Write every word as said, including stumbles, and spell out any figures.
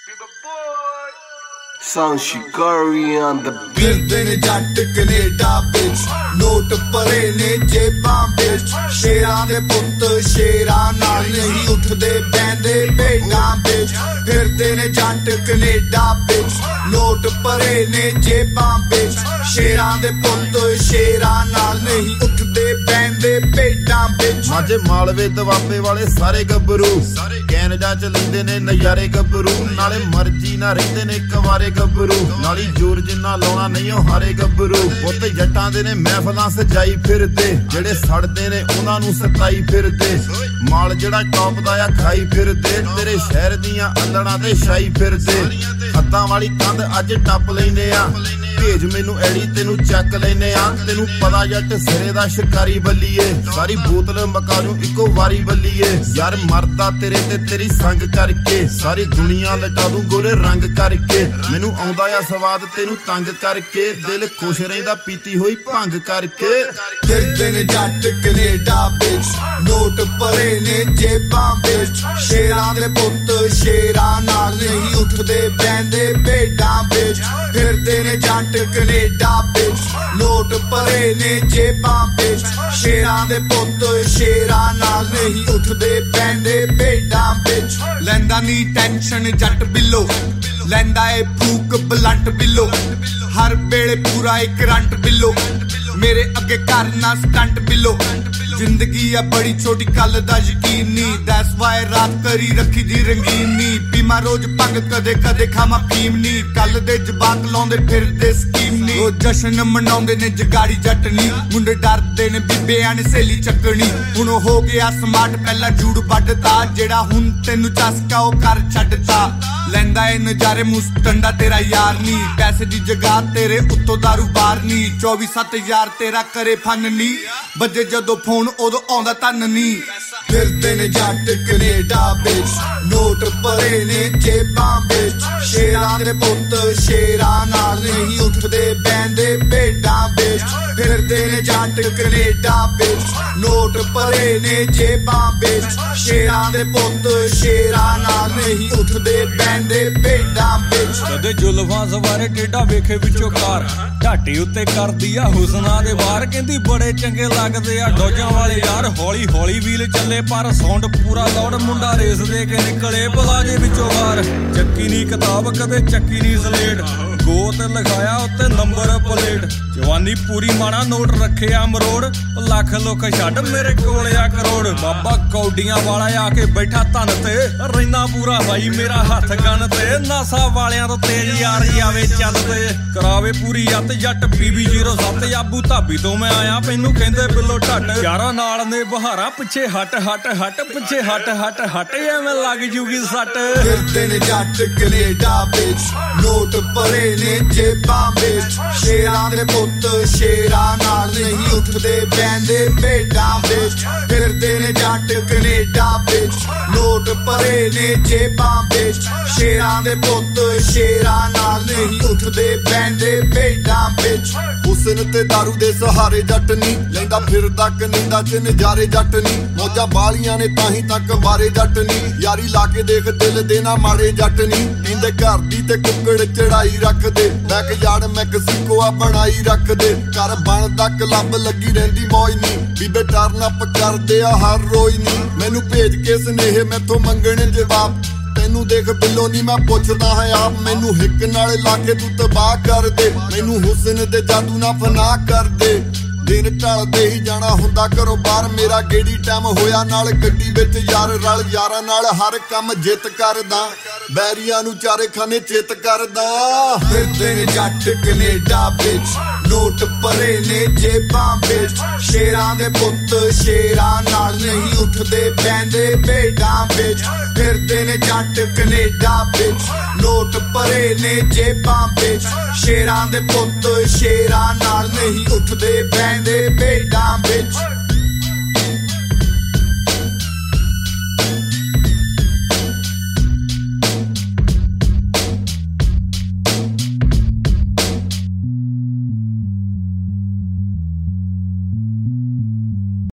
Son Shikari on the beat. ਫਿਰਦੇ ਨੇ ਜੱਟ ਕੈਨੇਡਾ ਵਿੱਚ, ਨੋਟ ਭਰੇ ਨੇ ਜੇਬਾਂ ਵਿੱਚ। ਸ਼ੇਰਾਂ ਦੇ ਪੁੱਤ ਸ਼ੇਰਾਂ ਨਾਲ ਨਹੀਂ ਉੱਠਦੇ ਬਹਿੰਦੇ ਭੇਡਾਂ ਵਿੱਚ। ਫਿਰਦੇ ਨੇ ਜੱਟ ਕੈਨੇਡਾ ਵਿੱਚ, ਨੋਟ ਭਰੇ ਨੇ ਜੇਬਾਂ ਵਿੱਚ। ਸ਼ੇਰਾਂ ਦੇ ਪੁੱਤ ਸ਼ੇਰਾਂ ਨਾਲ ਨਹੀਂ ਉੱਠਦੇ ਬਹਿੰਦੇ ਭੇਡਾਂ ਵਿੱਚ। ਮਾਝੇ ਮਾਲਵੇ ਦਵਾਬੇ ਵਾਲੇ ਸਾਰੇ ਗੱਭਰੂ ਕੈਨੇਡਾ ਚ ਲੈਂਦੇ ਨੇ ਨਜ਼ਾਰੇ ਗੱਭਰੂ। ਨਾਲੇ ਮਰਜੀ ਨਾ ਰਹਿੰਦੇ ਨੇ ਕੁਆਰੇ ਗੱਭਰੂ, ਨਾਲੀ ਜੋਰ ਜਿੰਨਾ ਲਾਉਣਾ ਨਹੀਂ ਉਹ ਹਾਰੇ ਗੱਭਰੂ। ਪੁੱਤ ਜੱਟਾਂ ਦੇ ਨੇ ਮਹਿਫਲਾਂ ਸਜਾਈ ਫਿਰਦੇ, ਜਿਹੜੇ ਸੜਦੇ ਨੇ ਉਹਨਾਂ ਨੂੰ ਸਤਾਈ ਫਿਰਦੇ। ਮਾਲ ਜਿਹੜਾ ਟੌਪ ਦਾ ਆ ਖਾਈ ਫਿਰਦੇ, ਤੇਰੇ ਸ਼ਹਿਰ ਦੀਆਂ ਅੰਦੜਾਂ ਤੇ ਛਾਈ ਫਿਰਦੇ। ਹੱਦਾਂ ਵਾਲੀ ਕੰਧ ਅੱਜ ਟੱਪ ਲੈਨੇ ਆ, ਭੇਜ ਮੈਨੂੰ ਐੜੀ ਤੈਨੂੰ ਚੱਕ ਲੈਨੇ ਆ। ਤੈਨੂੰ ਪਤਾ ਜੱਟ ਸਿਰੇ ਦਾ ਸ਼ਿਕਾਰੀ ਬੱਲੀਏ, ਸਾਰੀ ਬੋਤਲ ਮਕਾ ਨੂੰ ਇੱਕੋ ਵਾਰੀ ਬੱਲੀਏ। ਯਾਰ ਮਰਦਾ ਤੇਰੇ ਤੇ ਤੇਰੀ ਸੰਗ ਕਰਕੇ, ਸਾਰੀ ਦੁਨੀਆ ਲਟਾ ਦੂੰ ਗੋਰੇ ਰੰਗ ਕਰਕੇ। ਮੈਨੂੰ ਆਉਂਦਾ ਆ ਸਵਾਦ ਤੈਨੂੰ ਤੰਗ ਕਰਕੇ, ਦਿਲ ਖੁਸ਼ ਰਹਿੰਦਾ ਪੀਤੀ ਹੋਈ ਭੰਗ ਕਰਕੇ। ਫਿਰਦੇ ਨੇ ਜੱਟ ਕੈਨੇਡਾ ਵਿੱਚ, ਨੋਟ ਭਰੇ ਨੇ ਜੇਬਾਂ ਵਿੱਚ। ਸ਼ੇਰਾਂ ਦੇ ਪੁੱਤ ਸ਼ੇਰਾਂ ਨਾਲ ਨਹੀਂ ਉੱਠਦੇ ਬਹਿੰਦੇ ਭੇਡਾਂ ਵਿੱਚ। ਫਿਰਦੇ ਨੇ ਜੱਟ ਕੈਨੇਡਾ ਵਿੱਚ, ਨੋਟ ਭਰੇ ਨੇ ਜੇਬਾਂ ਵਿੱਚ। ਸ਼ੇਰਾਂ ਦੇ ਪੁੱਤ ਸ਼ੇਰਾਂ ਨਾਲ ਨਹੀਂ ਉੱਠਦੇ ਬਹਿੰਦੇ ਭੇਡਾਂ ਵਿੱਚ। ਲੈਂਦਾ ਨੀ ਟੈਨਸ਼ਨ ਜੱਟ ਬਿੱਲੋ, ਲੈਂਦਾ ਏ ਫੂਕ ਬਲੰਟ ਬਿੱਲੋ। ਹਰ ਵੇਲੇ ਪੂਰਾ ਏ ਕਰੰਟ ਬਿੱਲੋ, ਮੇਰੇ ਅੱਗੇ ਕਰਨਾ ਸਟੰਟ ਬਿੱਲੋ। ਜ਼ਿੰਦਗੀ ਆ ਬੜੀ ਛੋਟੀ ਕੱਲ ਦਾ ਯਕੀਨ ਨੀ, ਦੈਟਸ ਵਾਈ ਰਾਤ ਕਰੀ ਰੱਖੀ ਦੀ ਰੰਗੀਨੀ। ਪੀਮਾ ਰੋਜ਼ ਪੱਗ ਕਦੇ ਕਦੇ ਖਾਵਾਂ ਫੀਮ ਨੀ, ਕੱਲ ਦੇ ਜਵਾਕ ਲਾਉਂਦੇ ਫਿਰਦੇ ਸਕੀਮ ਨੀ। ਉਹ ਜਸ਼ਨ ਮਨਾਉਂਦੇ ਨੇ ਜਗਾੜੀ ਜੱਟ ਨੀ, ਮੁੰਡੇ ਡਰਦੇ ਨੇ ਬੀਬਿਆਂ ਨੇ ਸੇਲੀ ਚੱਕਣੀ। ਹੁਣ ਹੋ ਗਿਆ ਸਮਾਰਟ ਪਹਿਲਾਂ ਜੂੜ ਵੱਢਤਾ, ਜਿਹੜਾ ਹੁਣ ਤੈਨੂੰ ਚਸਕਾ ਉਹ ਕਰ ਛੱਡਤਾ। ਲੈਂਦਾ ਏ ਨਜ਼ਾਰੇ ਮੁਸਟੰਡਾ ਤੇਰਾ ਯਾਰ ਨੀ, ਪੈਸੇ ਦੀ ਜਗ੍ਹਾ ਤੇਰੇ ਉੱਤੋਂ ਦਾਰੂ ਬਾਰ ਨੀ। ਚੌਵੀ ਸੱਤ ਯਾਰ ਤੇਰਾ ਕਰੇ ਫਨ ਨੀ, ਵੱਜੇ ਜਦੋਂ ਫੋਨ ਉਦੋਂ ਆਉਂਦਾ ਧਨ ਨੀ। ਫਿਰਦੇ ਨੇ ਜੱਟ ਕੈਨੇਡਾ ਵਿੱਚ, ਨੋਟ ਭਰੇ ਨੇ ਜੇਬਾਂ ਵਿੱਚ। ਸ਼ੇਰਾਂ ਦੇ ਪੁੱਤ ਸ਼ੇਰਾਂ ਨਾਲ ਨਹੀਂ ਉੱਠਦੇ ਬਹਿੰਦੇ ਭੇਡਾਂ ਵਿੱਚ। ਫਿਰਦੇ ਨੇ ਜੱਟ ਕੈਨੇਡਾ ਵਿੱਚ, ਨੋਟ ਭਰੇ ਨੇ ਜੇਬਾਂ ਵਿੱਚ। ਸ਼ੇਰਾਂ ਦੇ ਪੁੱਤ ਸ਼ੇਰਾਂ ਨਾਲ ਨਹੀਂ ਉੱਠਦੇ ਬਹਿੰਦੇ ਭੇਡਾਂ ਵਿੱਚ। ਕਦੇ ਜ਼ੁਲਫਾਂ ਸਵਾਰੇ ਟੇਢਾ ਵੇਖੇ ਵਿੱਚੋਂ ਕਾਰ, ਢਾਟੀ ਉੱਤੇ ਕਰਦੀ ਆ ਹੁਸਨਾਂ ਦੇ ਵਾਰ। ਕਹਿੰਦੀ ਬੜੇ ਚੰਗੇ ਲੱਗਦੇ ਆ ਡੋਜਾਂ ਵਾਲੇ ਯਾਰ, ਹੌਲੀ ਹੌਲੀ ਵੀਲ ਚੱਲੇ ਪਰ ਸਾਊਂਡ ਪੂਰਾ ਲਾਉਡ। ਮੁੰਡਾ ਰੇਸ ਦੇ ਕੇ ਨਿਕਲੇ ਪਲਾਜੇ ਵਿੱਚੋਂ ਬਾਹਰ, ਚੱਕੀ ਨੀ ਕਿਤਾਬ ਕਦੇ ਚੱਕੀ ਨੀ ਸਲੇਟ। ਗੋ ਤੇ ਲਿਖਾਇਆ ਉੱਤੇ ਨੰਬਰ ਪਲੇਟ, ਜਵਾਨੀ ਪੂਰੀ ਮਾਣਾ ਨੋਟ ਰੱਖਿਆ ਮਰੋੜ। ਲੱਖ ਲੁੱਖ ਛੱਡ ਮੇਰੇ ਕੋਲ ਆ ਕਰੋੜ। ਬਾਬਾ ਕੌਡੀਆਂ ਵਾਲਾ ਆ ਕੇ ਬੈਠਾ ਧਨ ਤੇ, ਰਹਿਣਾ ਪੂਰਾ ਭਾਈ ਮੇਰਾ ਹੱਥ ਗਨ ਤੇ। ਨਾਸਾ ਵਾਲਿਆਂ ਤੋਂ ਤੇਜ਼ ਯਾਰ ਜਾਵੇ ਚੰਦ ਤੇ, ਕਰਾਵੇ ਪੂਰੀ ਅੱਤ ਜੱਟ ਪੀਬੀ ਜ਼ੀਰੋ ਸੱਤ। ਆਬੂ ਧਾਬੀ ਤੋਂ ਮੈਂ ਆਇਆ ਮੈਨੂੰ ਕਹਿੰਦੇ ਬਿੱਲੋ ਢੱਟ। ਯਾਰਾਂ ਨਾਲ ਨੇ ਬਹਾਰਾਂ ਪਿੱਛੇ ਹਟ ਹਟ ਹਟ, ਪਿੱਛੇ ਹਟ ਹਟ ਹਟ, ਐਵੇਂ ਲੱਗ ਜੂਗੀ ਸੱਟ। ਫਿਰਦੇ ਨੇ ਜੱਟ ਕੈਨੇਡਾ ਵਿੱਚ, ਨੋਟ ਭਰੇ ਨੇ ਜੇਬਾਂ ਵਿੱਚ। ਸ਼ੇਰਾਂ ਦੇ ਪੁੱਤ ਸ਼ੇਰਾਂ ਨਾਲ ਨਹੀਂ ਉੱਠਦੇ ਬਹਿੰਦੇ ਭੇਡਾਂ ਵਿੱਚ। ਫਿਰਦੇ ਨੇ ਜੱਟ ਕੈਨੇਡਾ ਵਿੱਚ, ਨੋਟ ਭਰੇ ਨੇ ਜੇਬਾਂ ਵਿੱਚ। ਸ਼ੇਰਾਂ ਦੇ ਪੁੱਤ ਸ਼ੇਰਾਂ ਨਾਲ ਨਹੀਂ ਉੱਠਦੇ ਬਹਿੰਦੇ ਭੇਡਾਂ ਵਿੱਚ। ਹੁਸਨ ਤੇ ਦਾਰੂ ਦੇ ਸਹਾਰੇ ਜੱਟ ਨੀ, ਲੈਂਦਾ ਫਿਰਦਾ ਕੈਨੇਡਾ ਚ ਨਜ਼ਾਰੇ ਜੱਟ ਨੀ। ਮੌਜਾਂ ਬਾਲੀਆਂ ਨੇ ਤਾਹੀਂ ਤੱਕ ਬਾਰੇ ਜੱਟ ਨੀ, ਯਾਰੀ ਲਾ ਕੇ ਦੇਖ ਦਿਲ ਦੇ ਨਾ ਮਾਰੇ ਜੱਟ ਨੀ। ਕਹਿੰਦੇ ਘਰ ਦੀ ਤੇ ਕੁੱਕੜ ਚੜਾਈ ਰੱਖਦੇ, ਬੈਕ ਯਾਰਡ ਮੈਕਸੀਕੋ ਆ ਬਣਾਈ ਰੱਖਦੇ। ਘਰ ਬਣਦਾ ਕਲੱਬ ਲੱਗੀ ਰਹਿੰਦੀ ਮੌਜ ਨੀ, ਬੀਬੇ ਟਰਨ ਅਪ ਕਰਦੇ ਆ ਹਰ ਰੋਜ਼ ਨੀ। ਮੈਨੂੰ ਭੇਜ ਕੇ ਸਨੇਹ ਮੈਥੋਂ ਮੰਗਣੇ ਜਵਾਬ, ਤੈਨੂੰ ਦੇਖ ਬਿੱਲੋ ਨੀ ਮੈਂ ਪੁੱਛਦਾ ਹਾਂ ਆਪ। ਮੈਨੂੰ ਹਿੱਕ ਨਾਲ ਲਾ ਕੇ ਤੂੰ ਤਬਾਹ ਕਰ ਦੇ, ਮੈਨੂੰ ਹੁਸਨ ਦੇ ਜਾਦੂ ਨਾ ਫਨਾ ਕਰ ਦੇ। ਦਿਨ ਢਲਦੇ ਹੀ ਜਾਣਾ ਹੁੰਦਾ ਘਰੋਂ ਬਾਹਰ, ਮੇਰਾ ਗੇੜੀ ਟਾਈਮ ਹੋਇਆ ਨਾਲ ਗੱਡੀ ਵਿੱਚ ਯਾਰ ਰਲ। ਯਾਰਾਂ ਨਾਲ ਹਰ ਕੰਮ ਜਿੱਤ ਕਰਦਾ, ਬੈਰੀਆਂ ਨੂੰ ਚਾਰੇ ਖਾਨੇ ਚਿੱਤ ਕਰਦਾ। ਫਿਰਦੇ ਨੇ ਜੱਟ ਕੈਨੇਡਾ ਵਿੱਚ, ਨੋਟ ਭਰੇ ਨੇ ਜੇਬਾਂ ਵਿੱਚ। ਸ਼ੇਰਾਂ ਦੇ ਪੁੱਤ ਸ਼ੇਰਾਂ ਨਾਲ ਨਹੀਂ ਉੱਠਦੇ ਬਹਿੰਦੇ ਭੇਡਾਂ ਵਿੱਚ। ਫਿਰਦੇ ਨੇ ਜੱਟ ਕੈਨੇਡਾ ਵਿੱਚ, ਨੋਟ ਭਰੇ ਨੇ ਜੇਬਾਂ ਵਿੱਚ। ਸ਼ੇਰਾਂ ਦੇ ਪੁੱਤ ਸ਼ੇਰਾਂ ਨਾਲ ਨਹੀਂ ਉੱਠਦੇ ਬਹਿੰਦੇ ਭੇਡਾਂ ਵਿੱਚ।